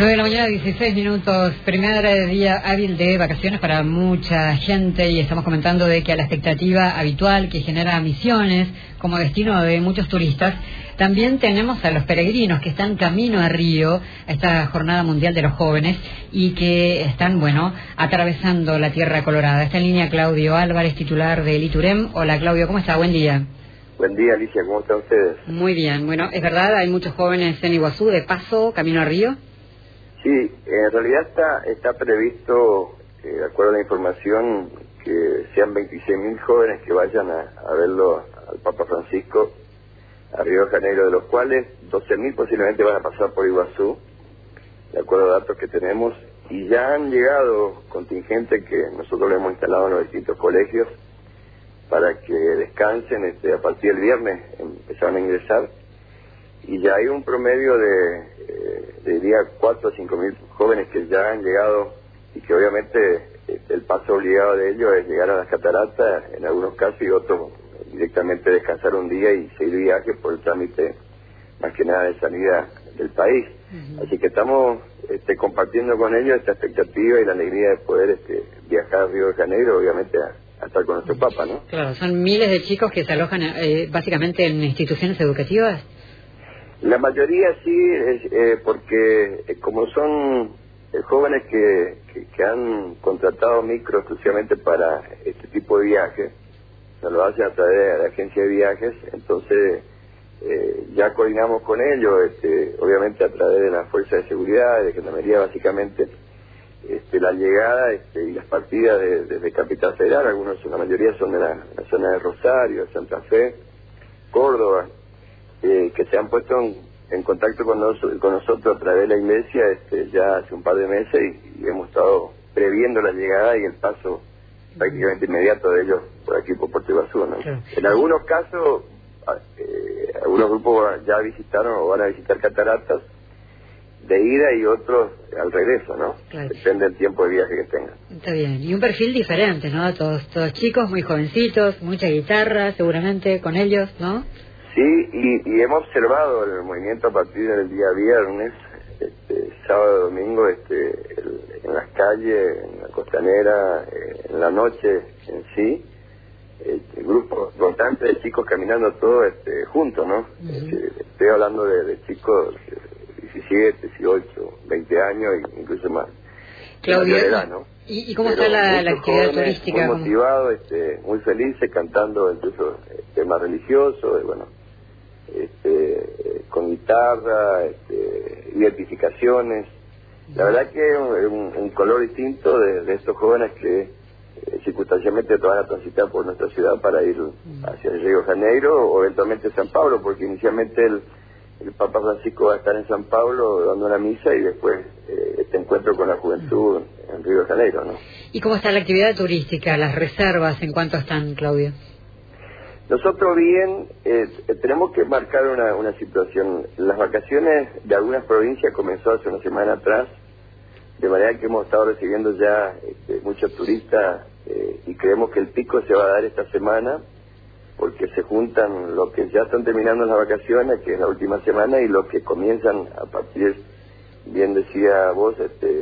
9 de la mañana, 16 minutos, primer día hábil de vacaciones para mucha gente, y estamos comentando de que a la expectativa habitual que genera Misiones como destino de muchos turistas, también tenemos a los peregrinos que están camino a Río, a esta Jornada Mundial de los Jóvenes, y que están, atravesando la Tierra Colorada. Está en línea Claudio Álvarez, titular del ITUREM. Hola Claudio, ¿cómo está? Buen día. Buen día, Alicia, ¿cómo están ustedes? Muy bien, es verdad, hay muchos jóvenes en Iguazú, de paso, camino a Río. Sí, en realidad está previsto, de acuerdo a la información, que sean 26.000 jóvenes que vayan a verlo al Papa Francisco a Río de Janeiro, de los cuales 12.000 posiblemente van a pasar por Iguazú, de acuerdo a datos que tenemos, y ya han llegado contingentes que nosotros le hemos instalado en los distintos colegios para que descansen. A partir del viernes empezaron a ingresar, y ya hay un promedio diría 4 a 5.000 jóvenes que ya han llegado, y que obviamente el paso obligado de ellos es llegar a las cataratas en algunos casos, y otros directamente descansar un día y seguir viaje por el trámite más que nada de salida del país. Así que estamos compartiendo con ellos esta expectativa y la alegría de poder viajar a Río de Janeiro, obviamente a estar con nuestro Papa, ¿no? Claro, son miles de chicos que se alojan básicamente en instituciones educativas. La mayoría sí, porque como son jóvenes que han contratado micro exclusivamente para este tipo de viajes, o sea, lo hacen a través de la agencia de viajes, entonces ya coordinamos con ellos, obviamente a través de la Fuerza de Seguridad, de Gendarmería básicamente, la llegada y las partidas desde Capital Federal. La mayoría son de la zona de Rosario, Santa Fe, Córdoba, que se han puesto en contacto con nosotros a través de la iglesia ya hace un par de meses, y hemos estado previendo la llegada y el paso prácticamente inmediato de ellos por aquí, por Puerto Iguazú, ¿no? Claro. En algunos casos, algunos grupos ya visitaron o van a visitar cataratas de ida, y otros al regreso, ¿no? Claro. Depende del tiempo de viaje que tengan. Está bien, y un perfil diferente, ¿no? Todos chicos, muy jovencitos, mucha guitarra, seguramente, con ellos, ¿no? Sí, y hemos observado el movimiento a partir del día viernes, sábado, domingo, en las calles, en la costanera, en la noche en sí, grupos constantes de chicos caminando todos juntos, ¿no? Estoy hablando de chicos de 17, 18, 20 años e incluso más. Claudio, edad, ¿no? ¿Y cómo está la actividad turística? Muy motivados, muy felices, cantando incluso temas religiosos, con guitarra, identificaciones. La verdad que es un color distinto de estos jóvenes que circunstancialmente van a transitar por nuestra ciudad para ir hacia el Río de Janeiro o eventualmente San Pablo, porque inicialmente el Papa Francisco va a estar en San Pablo dando una misa, y después este encuentro con la juventud en Río de Janeiro, ¿no? ¿Y cómo está la actividad turística, las reservas, en cuánto están, Claudio? Nosotros bien, tenemos que marcar una situación. Las vacaciones de algunas provincias comenzó hace una semana atrás, de manera que hemos estado recibiendo ya muchos turistas, y creemos que el pico se va a dar esta semana, porque se juntan los que ya están terminando las vacaciones, que es la última semana, y los que comienzan a partir, bien decía vos,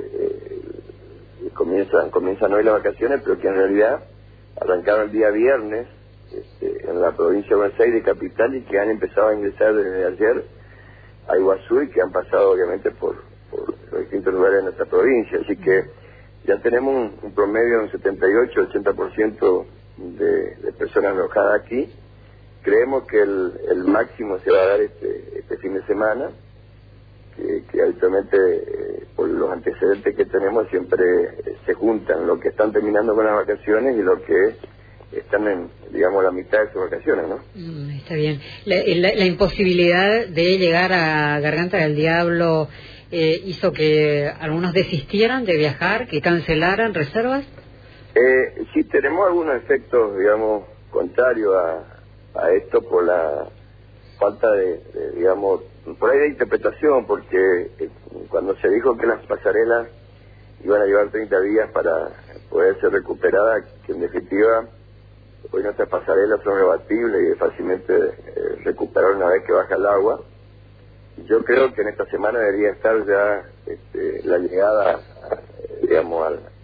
comienzan hoy las vacaciones, pero que en realidad arrancaron el día viernes en la provincia de Buenos Aires, capital, y que han empezado a ingresar desde ayer a Iguazú, y que han pasado obviamente por los distintos lugares de nuestra provincia. Así que ya tenemos un promedio de un 78-80% de personas alojadas aquí. Creemos que el máximo se va a dar este fin de semana, que habitualmente por los antecedentes que tenemos siempre se juntan los que están terminando con las vacaciones y los que están en, digamos, la mitad de sus vacaciones, ¿no? Está bien. La imposibilidad de llegar a Garganta del Diablo hizo que algunos desistieran de viajar, que cancelaran reservas. Sí, tenemos algunos efectos, digamos, contrarios a esto, por la falta digamos, por ahí de interpretación, porque cuando se dijo que las pasarelas iban a llevar 30 días para poder ser recuperadas, que en definitiva hoy nuestras pasarelas son rebatibles y fácilmente recuperar una vez que baja el agua, yo creo que en esta semana debería estar ya la llegada, digamos,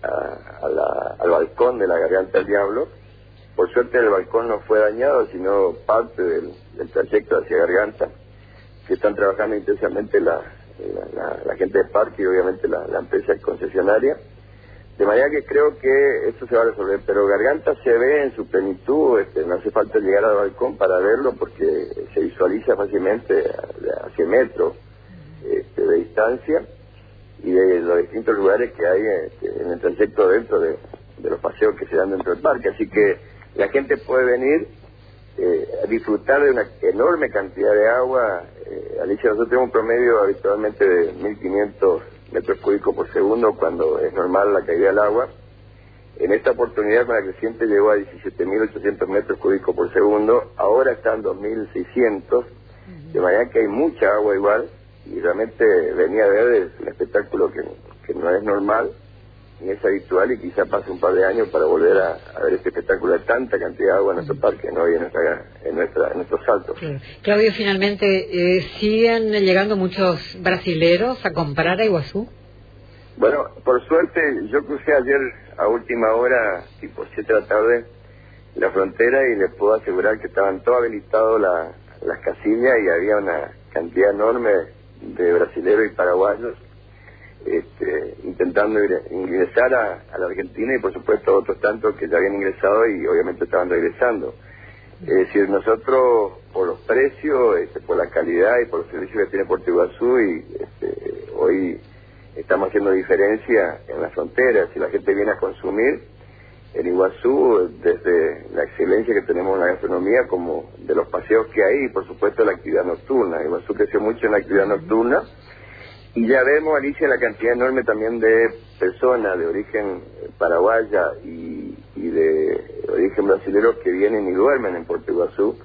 al balcón de la Garganta del Diablo. Por suerte el balcón no fue dañado, sino parte del trayecto hacia Garganta, que están trabajando intensamente la gente de parque y obviamente la empresa concesionaria. De manera que creo que esto se va a resolver, pero Garganta se ve en su plenitud, no hace falta llegar al balcón para verlo porque se visualiza fácilmente a 100 metros de distancia y de los distintos lugares que hay en el trayecto dentro de los paseos que se dan dentro del parque. Así que la gente puede venir a disfrutar de una enorme cantidad de agua. Alicia, nosotros tenemos un promedio habitualmente de 1.500 metros cúbicos por segundo cuando es normal la caída del agua. En esta oportunidad con la creciente llegó a 17.800 metros cúbicos por segundo, ahora están 2.600, de manera que hay mucha agua igual, y realmente venía a ver un espectáculo que no es normal, ni es habitual, y quizá pase un par de años para volver a ver este espectáculo de tanta cantidad de agua en nuestro parque, ¿no? Y en nuestros saltos. Claro. Claudio, finalmente, ¿siguen llegando muchos brasileros a comprar a Iguazú? Bueno, por suerte, yo crucé ayer a última hora, tipo 7 de la tarde, la frontera, y les puedo asegurar que estaban todos habilitados las casillas y había una cantidad enorme de brasileros y paraguayos intentando ingresar a la Argentina, y por supuesto otros tantos que ya habían ingresado y obviamente estaban regresando. Es decir, nosotros por los precios, por la calidad y por los servicios que tiene Puerto Iguazú, y hoy estamos haciendo diferencia en las fronteras. Si la gente viene a consumir en Iguazú, desde la excelencia que tenemos en la gastronomía como de los paseos que hay, y por supuesto la actividad nocturna. Iguazú creció mucho en la actividad nocturna. Y ya vemos, Alicia, la cantidad enorme también de personas de origen paraguaya y de origen brasilero que vienen y duermen en Puerto Iguazú.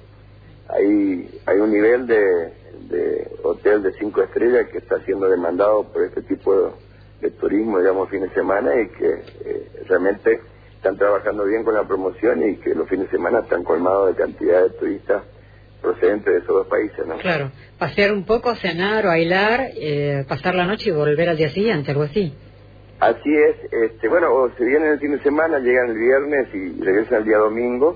Hay un nivel de hotel de 5 estrellas que está siendo demandado por este tipo de turismo, digamos, fines de semana, y que realmente están trabajando bien con la promoción, y que los fines de semana están colmados de cantidad de turistas procedentes de esos dos países, ¿no? Claro, pasear un poco, cenar, bailar, pasar la noche y volver al día siguiente, algo así. Así es, bueno, o se vienen el fin de semana, llegan el viernes y regresan el día domingo.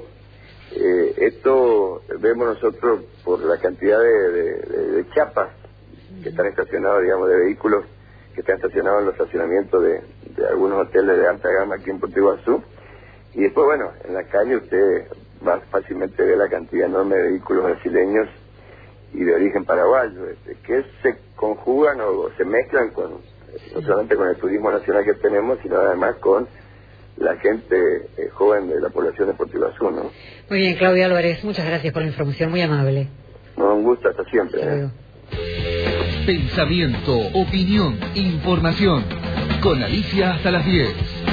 Esto vemos nosotros por la cantidad de chapas que están estacionados, digamos, de vehículos que están estacionados en los estacionamientos de algunos hoteles de alta gama aquí en Puerto Iguazú. Y después, bueno, en la calle usted va fácilmente ver la cantidad enorme de vehículos brasileños y de origen paraguayo, que se conjugan o se mezclan no solamente con el turismo nacional que tenemos, sino además con la gente joven de la población de Puerto Iguazú, ¿no? Muy bien, Claudio Álvarez, muchas gracias por la información, muy amable. No, un gusto, hasta siempre. Hasta luego. Pensamiento, opinión, información. Con Alicia hasta las 10.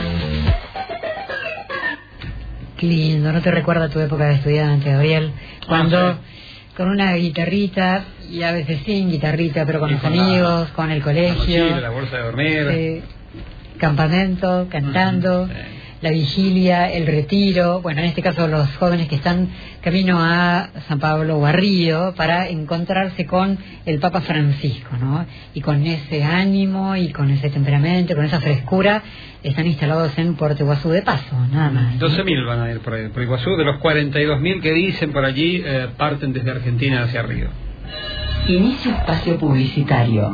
Qué lindo, ¿no te recuerda tu época de estudiante, Gabriel? Cuando con una guitarrita, y a veces sin guitarrita, pero con los amigos, con el colegio, la bolsa de dormir, campamento, cantando, la vigilia, el retiro, bueno, en este caso los jóvenes que están camino a San Pablo o a Río para encontrarse con el Papa Francisco, ¿no? Y con ese ánimo y con ese temperamento, con esa frescura, están instalados en Puerto Iguazú de paso, nada más, ¿no? 12.000 van a ir por Iguazú, de los 42.000 que dicen por allí, parten desde Argentina hacia Río. Inicio espacio publicitario.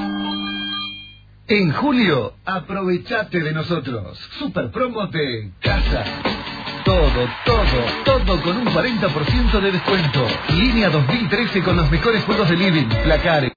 En julio, aprovechate de nosotros. Super promo de casa. Todo con un 40% de descuento. Línea 2013 con los mejores juegos de living, placares.